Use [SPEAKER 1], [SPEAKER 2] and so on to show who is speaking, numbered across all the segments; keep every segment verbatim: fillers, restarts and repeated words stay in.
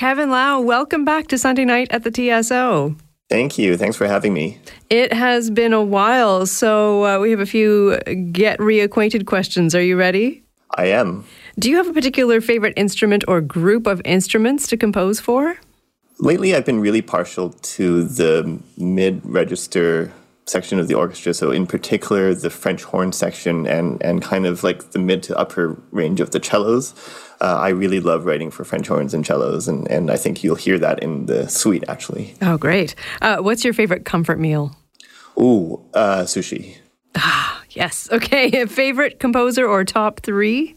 [SPEAKER 1] Kevin Lau, welcome back to Sunday Night at the T S O.
[SPEAKER 2] Thank you. Thanks for having me.
[SPEAKER 1] It has been a while, so uh, we have a few get reacquainted questions. Are you ready?
[SPEAKER 2] I am.
[SPEAKER 1] Do you have a particular favorite instrument or group of instruments to compose for?
[SPEAKER 2] Lately, I've been really partial to the mid-register section of the orchestra, so in particular the French horn section and, and kind of like the mid to upper range of the cellos. Uh, I really love writing for French horns and cellos, and, and I think you'll hear that in the suite, actually.
[SPEAKER 1] Oh, great. Uh, what's your favorite comfort meal?
[SPEAKER 2] Ooh, uh, sushi.
[SPEAKER 1] Ah, yes. Okay. Favorite composer or top three?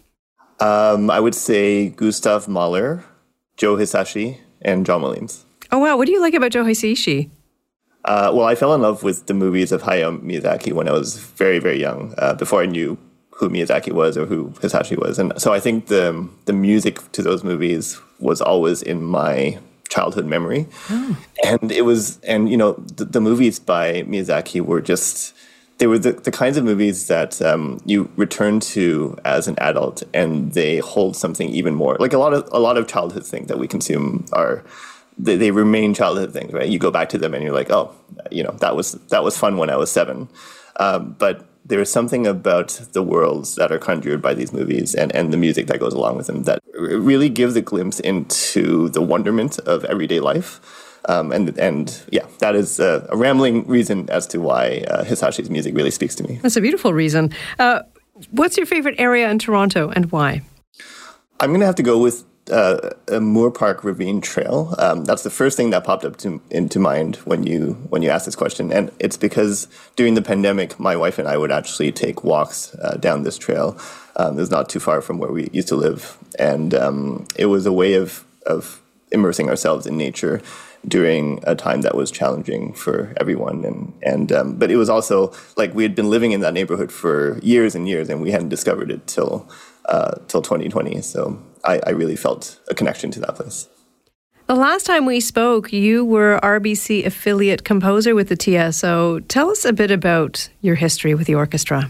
[SPEAKER 2] Um, I would say Gustav Mahler, Joe Hisaishi, and John Williams.
[SPEAKER 1] Oh, wow. What do you like about Joe Hisaishi?
[SPEAKER 2] Uh, well, I fell in love with the movies of Hayao Miyazaki when I was very, very young, uh, before I knew who Miyazaki was or who Hisaishi was. And so I think the the music to those movies was always in my childhood memory. Oh. And it was, and you know, the, the movies by Miyazaki were just, they were the, the kinds of movies that um, you return to as an adult and they hold something even more. Like a lot of, a lot of childhood things that we consume are, They, they remain childhood things, right? You go back to them and you're like, oh, you know, that was that was fun when I was seven. Um, but there is something about the worlds that are conjured by these movies and, and the music that goes along with them that really gives a glimpse into the wonderment of everyday life. Um, and, and yeah, that is a, a rambling reason as to why uh, Hisaishi's music really speaks to me.
[SPEAKER 1] That's a beautiful reason. Uh, what's your favorite area in Toronto and why?
[SPEAKER 2] I'm going to have to go with Uh, a Moore Park Ravine Trail. Um, that's the first thing that popped up to, into mind when you when you asked this question, and it's because during the pandemic, my wife and I would actually take walks uh, down this trail. Um, it was not too far from where we used to live, and um, it was a way of of immersing ourselves in nature during a time that was challenging for everyone. And and um, but it was also like we had been living in that neighborhood for years and years, and we hadn't discovered it till uh, till twenty twenty. So I, I really felt a connection to that place.
[SPEAKER 1] The last time we spoke, you were R B C affiliate composer with the T S O. Tell us a bit about your history with the orchestra.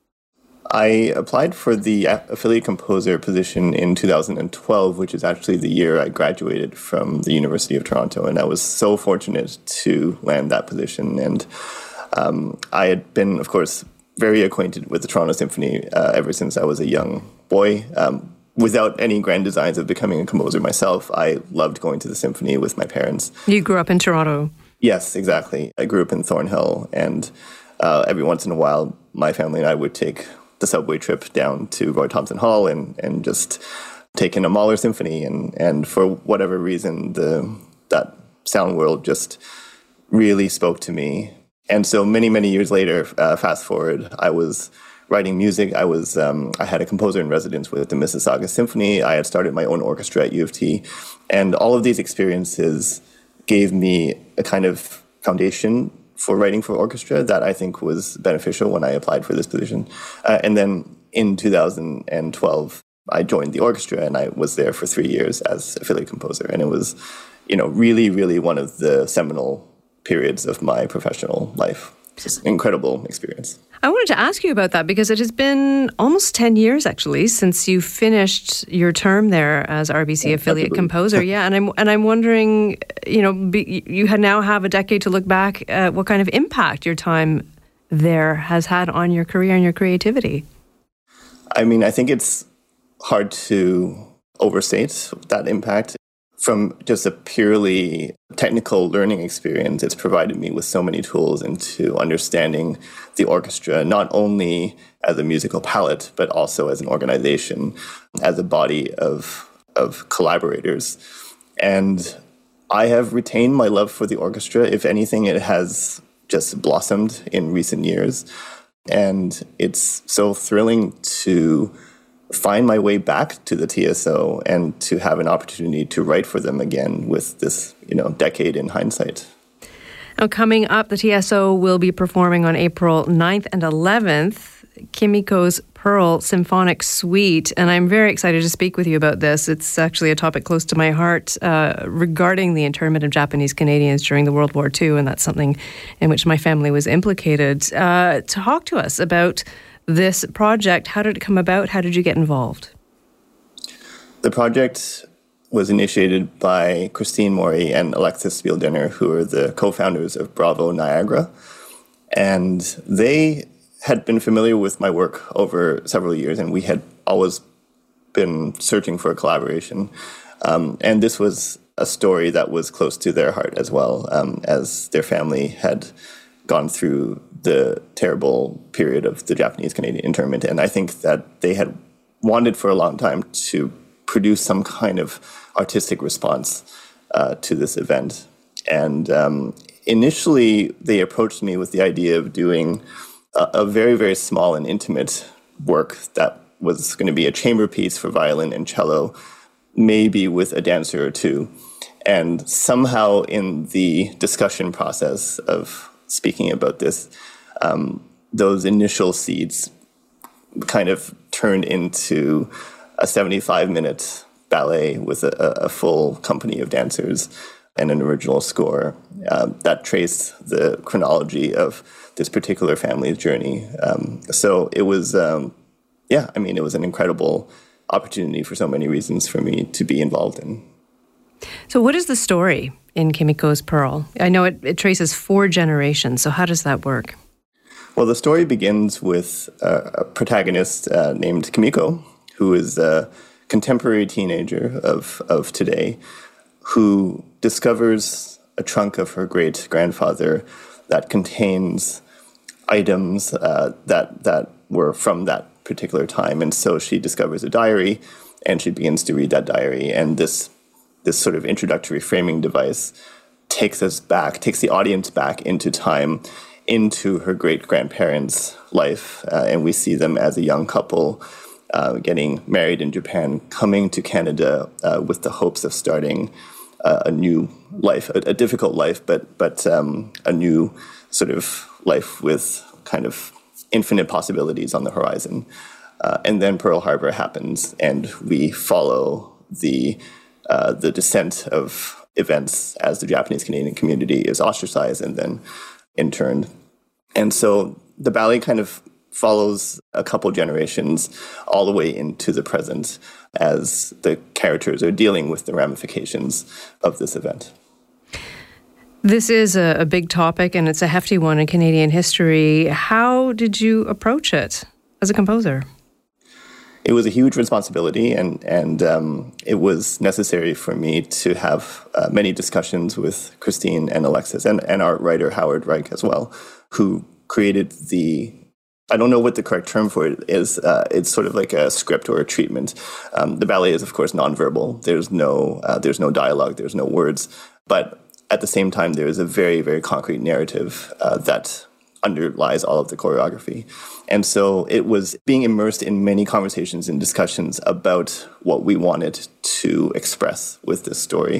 [SPEAKER 2] I applied for the affiliate composer position in two thousand twelve, which is actually the year I graduated from the University of Toronto, and I was so fortunate to land that position. And um, I had been, of course, very acquainted with the Toronto Symphony uh, ever since I was a young boy. Um, Without any grand designs of becoming a composer myself, I loved going to the symphony with my parents.
[SPEAKER 1] You grew up in Toronto?
[SPEAKER 2] Yes, exactly. I grew up in Thornhill, and uh, every once in a while, my family and I would take the subway trip down to Roy Thomson Hall and, and just take in a Mahler symphony. And, and for whatever reason, the that sound world just really spoke to me. And so many, many years later, uh, fast forward, I was writing music. I was um, I had a composer in residence with the Mississauga Symphony. I had started my own orchestra at U of T. And all of these experiences gave me a kind of foundation for writing for orchestra that I think was beneficial when I applied for this position. Uh, and then in two thousand twelve, I joined the orchestra and I was there for three years as affiliate composer. And it was, you know, really, really one of the seminal periods of my professional life. Just an incredible experience.
[SPEAKER 1] I wanted to ask you about that because it has been almost ten years actually since you finished your term there as R B C yeah, affiliate absolutely. composer. Yeah, and I'm and I'm wondering, you know, be, you now have a decade to look back at what kind of impact your time there has had on your career and your creativity.
[SPEAKER 2] I mean, I think it's hard to overstate that impact. From just a purely technical learning experience, it's provided me with so many tools into understanding the orchestra, not only as a musical palette, but also as an organization, as a body of, of collaborators. And I have retained my love for the orchestra. If anything, it has just blossomed in recent years. And it's so thrilling to find my way back to the T S O and to have an opportunity to write for them again with this, you know, decade in hindsight.
[SPEAKER 1] Now, coming up, the T S O will be performing on April ninth and eleventh, Kimiko's Pearl Symphonic Suite. And I'm very excited to speak with you about this. It's actually a topic close to my heart uh, regarding the internment of Japanese Canadians during the World War Two. And that's something in which my family was implicated. Uh, talk to us about this project. How did it come about? How did you get involved?
[SPEAKER 2] The project was initiated by Christine Mori and Alexis Spieldiner, who are the co-founders of Bravo Niagara. And they had been familiar with my work over several years, and we had always been searching for a collaboration. Um, and this was a story that was close to their heart as well, um, as their family had gone through the terrible period of the Japanese-Canadian internment. And I think that they had wanted for a long time to produce some kind of artistic response uh, to this event. And um, initially, they approached me with the idea of doing a, a very, very small and intimate work that was going to be a chamber piece for violin and cello, maybe with a dancer or two. And somehow in the discussion process of speaking about this, um, those initial seeds kind of turned into a seventy-five minute ballet with a, a full company of dancers and an original score uh, that traced the chronology of this particular family's journey. Um, so it was, um, yeah, I mean, it was an incredible opportunity for so many reasons for me to be involved in.
[SPEAKER 1] So what is the story in Kimiko's Pearl? I know it, it traces four generations, so how does that work?
[SPEAKER 2] Well, the story begins with uh, a protagonist uh, named Kimiko, who is a contemporary teenager of, of today, who discovers a trunk of her great-grandfather that contains items uh, that that were from that particular time. And so she discovers a diary, and she begins to read that diary. And this this sort of introductory framing device takes us back, takes the audience back into time, into her great-grandparents' life. Uh, and we see them as a young couple uh, getting married in Japan, coming to Canada uh, with the hopes of starting uh, a new life, a, a difficult life, but but um, a new sort of life with kind of infinite possibilities on the horizon. Uh, and then Pearl Harbor happens, and we follow the uh, the descent of events as the Japanese-Canadian community is ostracized and then interned. And so the ballet kind of follows a couple generations all the way into the present as the characters are dealing with the ramifications of this event.
[SPEAKER 1] This is a, a big topic, and it's a hefty one in Canadian history. How did you approach it as a composer?
[SPEAKER 2] It was a huge responsibility, and and um, it was necessary for me to have uh, many discussions with Christine and Alexis, and, and our writer, Howard Reich, as well, who created the, I don't know what the correct term for it is, uh, it's sort of like a script or a treatment. Um, the ballet is, of course, nonverbal. There's no, uh, there's no dialogue, there's no words, but at the same time, there is a very, very concrete narrative uh, that underlies all of the choreography. And so it was being immersed in many conversations and discussions about what we wanted to express with this story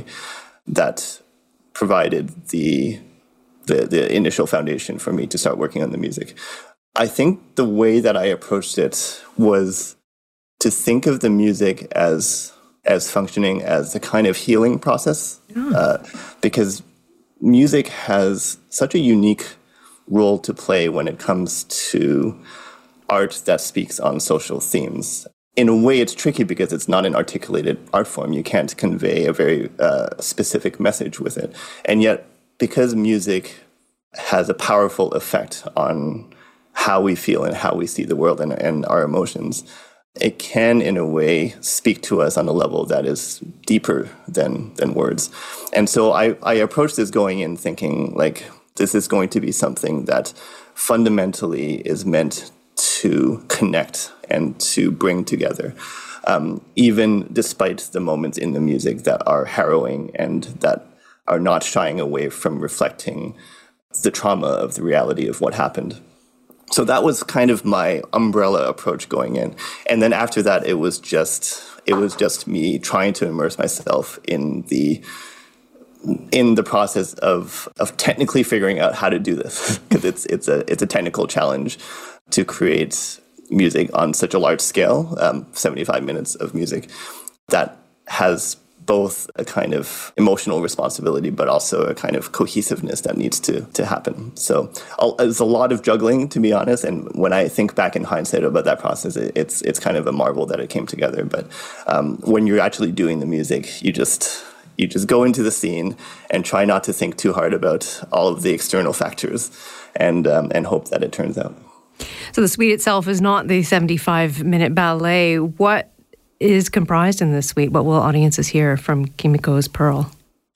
[SPEAKER 2] that provided the, the, the initial foundation for me to start working on the music. I think the way that I approached it was to think of the music as as functioning as a kind of healing process, oh. uh, because music has such a unique role to play when it comes to art that speaks on social themes. In a way, it's tricky because it's not an articulated art form. You can't convey a very uh, specific message with it. And yet, because music has a powerful effect on how we feel and how we see the world and, and our emotions, it can, in a way, speak to us on a level that is deeper than than words. And so I, I approached this going in thinking, like, this is going to be something that fundamentally is meant to connect and to bring together, um, even despite the moments in the music that are harrowing and that are not shying away from reflecting the trauma of the reality of what happened. So that was kind of my umbrella approach going in. And then after that, it was just it was just me trying to immerse myself in the in the process of of technically figuring out how to do this, because it's it's a it's a technical challenge to create music on such a large scale, um, seventy-five minutes of music that has both a kind of emotional responsibility, but also a kind of cohesiveness that needs to, to happen. So I'll, there's a lot of juggling, to be honest. And when I think back in hindsight about that process, it, it's it's kind of a marvel that it came together. But um, when you're actually doing the music, you just you just go into the scene and try not to think too hard about all of the external factors, and um, and hope that it turns out.
[SPEAKER 1] So the suite itself is not the seventy-five minute ballet. What is comprised in this suite? What will audiences hear from Kimiko's Pearl?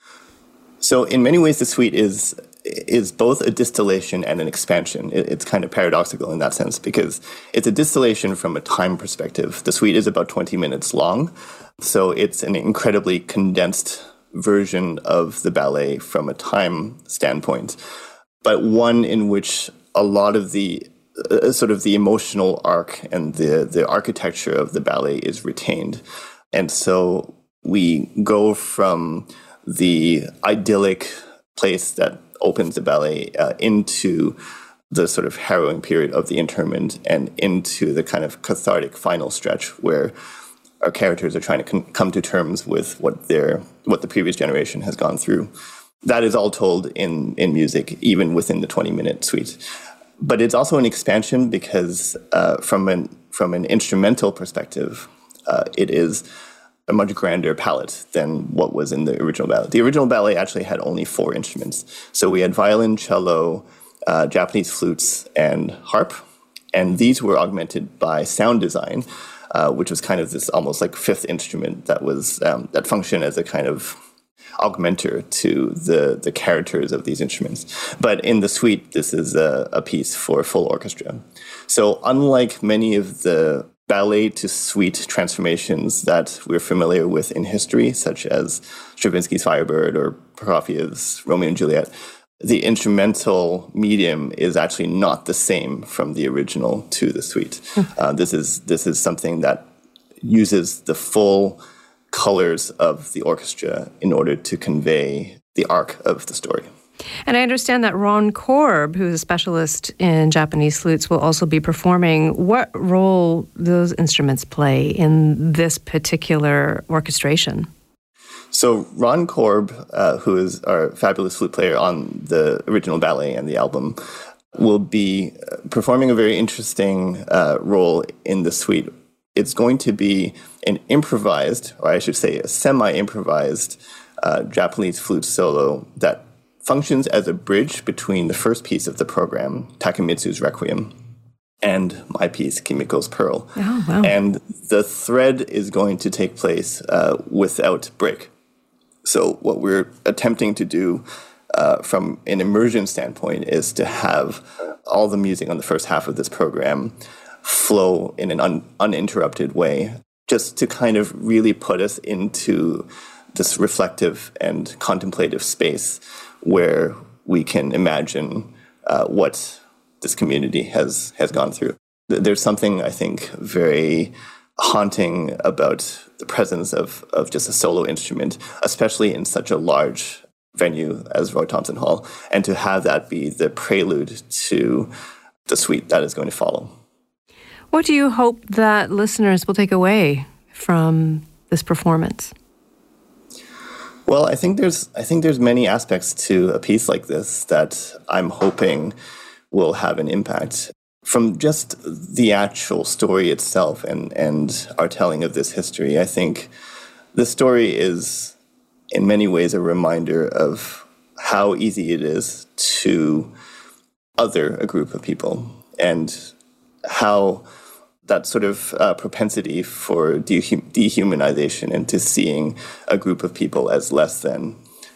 [SPEAKER 2] So in many ways, the suite is is both a distillation and an expansion. It, it's kind of paradoxical in that sense, because it's a distillation from a time perspective. The suite is about twenty minutes long, so it's an incredibly condensed version of the ballet from a time standpoint, but one in which a lot of the Uh, sort of the emotional arc and the, the architecture of the ballet is retained. And so we go from the idyllic place that opens the ballet uh, into the sort of harrowing period of the interment and into the kind of cathartic final stretch where our characters are trying to con- come to terms with what their what the previous generation has gone through. That is all told in, in music, even within the twenty-minute suite. But it's also an expansion because uh, from an from an instrumental perspective, uh, it is a much grander palette than what was in the original ballet. The original ballet actually had only four instruments. So we had violin, cello, uh, Japanese flutes, and harp. And these were augmented by sound design, uh, which was kind of this almost like fifth instrument that was um, that functioned as a kind of augmenter to the, the characters of these instruments. But in the suite, this is a, a piece for full orchestra. So unlike many of the ballet to suite transformations that we're familiar with in history, such as Stravinsky's Firebird or Prokofiev's Romeo and Juliet, the instrumental medium is actually not the same from the original to the suite. uh, this is this is something that uses the full colors of the orchestra in order to convey the arc of the story.
[SPEAKER 1] And I understand that Ron Korb, who is a specialist in Japanese flutes, will also be performing. What role those instruments play in this particular orchestration?
[SPEAKER 2] So Ron Korb, uh, who is our fabulous flute player on the original ballet and the album, will be performing a very interesting uh, role in the suite. It's going to be an improvised, or I should say a semi-improvised uh, Japanese flute solo that functions as a bridge between the first piece of the program, Takemitsu's Requiem, and my piece, Kimiko's Pearl.
[SPEAKER 1] Oh, wow.
[SPEAKER 2] And the thread is going to take place uh, without break. So what we're attempting to do uh, from an immersion standpoint is to have all the music on the first half of this program flow in an un- uninterrupted way, just to kind of really put us into this reflective and contemplative space where we can imagine uh, what this community has, has gone through. There's something, I think, very haunting about the presence of, of just a solo instrument, especially in such a large venue as Roy Thomson Hall, and to have that be the prelude to the suite that is going to follow.
[SPEAKER 1] What do you hope that listeners will take away from this performance?
[SPEAKER 2] Well, I think there's I think there's many aspects to a piece like this that I'm hoping will have an impact. From just the actual story itself and, and our telling of this history, I think the story is in many ways a reminder of how easy it is to other a group of people, and how that sort of uh, propensity for de- dehumanization and to seeing a group of people as less than,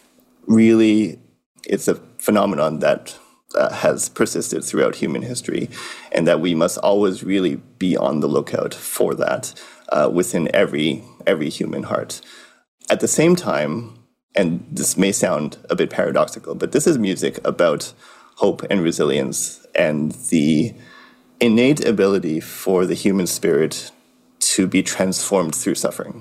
[SPEAKER 2] really, it's a phenomenon that uh, has persisted throughout human history, and that we must always really be on the lookout for that uh, within every every human heart. At the same time, and this may sound a bit paradoxical, but this is music about hope and resilience and the innate ability for the human spirit to be transformed through suffering.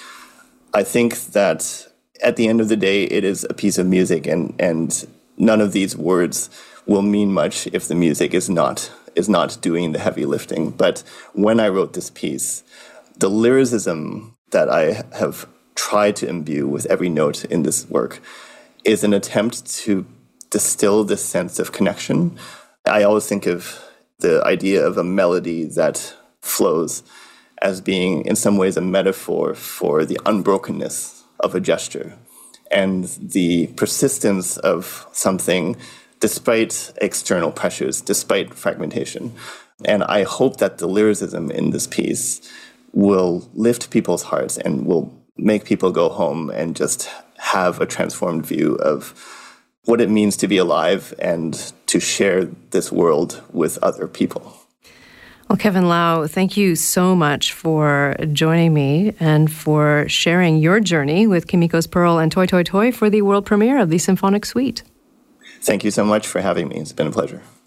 [SPEAKER 2] I think that at the end of the day, it is a piece of music, and, and none of these words will mean much if the music is not is not doing the heavy lifting. But when I wrote this piece, the lyricism that I have try to imbue with every note in this work is an attempt to distill this sense of connection. I always think of the idea of a melody that flows as being in some ways a metaphor for the unbrokenness of a gesture and the persistence of something despite external pressures, despite fragmentation. And I hope that the lyricism in this piece will lift people's hearts and will make people go home and just have a transformed view of what it means to be alive and to share this world with other people.
[SPEAKER 1] Well, Kevin Lau, thank you so much for joining me and for sharing your journey with Kimiko's Pearl and Toi Toi Toi for the world premiere of the Symphonic Suite.
[SPEAKER 2] Thank you so much for having me. It's been a pleasure.